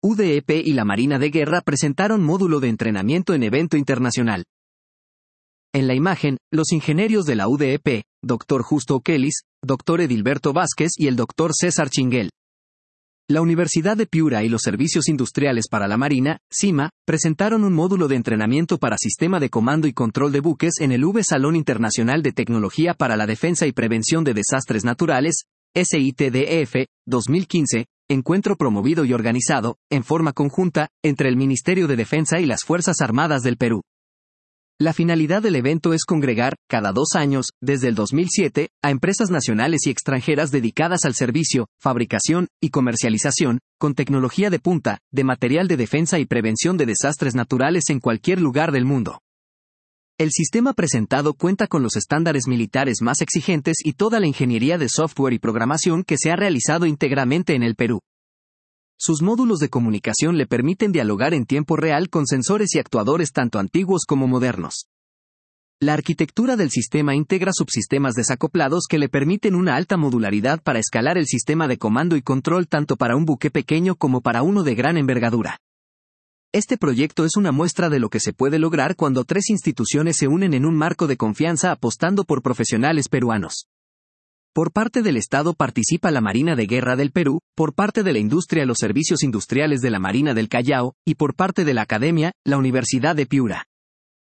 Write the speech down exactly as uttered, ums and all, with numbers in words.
U D E P y la Marina de Guerra presentaron módulo de entrenamiento en evento internacional. En la imagen, los ingenieros de la U D E P, doctor Justo Oquelis, doctor Edilberto Vázquez y el doctor César Chinguel. La Universidad de Piura y los Servicios Industriales para la Marina, CIMA, presentaron un módulo de entrenamiento para Sistema de Comando y Control de Buques en el U B E Salón Internacional de Tecnología para la Defensa y Prevención de Desastres Naturales, S I T D F, dos mil quince, encuentro promovido y organizado, en forma conjunta, entre el Ministerio de Defensa y las Fuerzas Armadas del Perú. La finalidad del evento es congregar, cada dos años, desde el dos mil siete, a empresas nacionales y extranjeras dedicadas al servicio, fabricación y comercialización, con tecnología de punta, de material de defensa y prevención de desastres naturales en cualquier lugar del mundo. El sistema presentado cuenta con los estándares militares más exigentes y toda la ingeniería de software y programación que se ha realizado íntegramente en el Perú. Sus módulos de comunicación le permiten dialogar en tiempo real con sensores y actuadores tanto antiguos como modernos. La arquitectura del sistema integra subsistemas desacoplados que le permiten una alta modularidad para escalar el sistema de comando y control tanto para un buque pequeño como para uno de gran envergadura. Este proyecto es una muestra de lo que se puede lograr cuando tres instituciones se unen en un marco de confianza apostando por profesionales peruanos. Por parte del Estado participa la Marina de Guerra del Perú, por parte de la industria los servicios industriales de la Marina del Callao, y por parte de la Academia, la Universidad de Piura.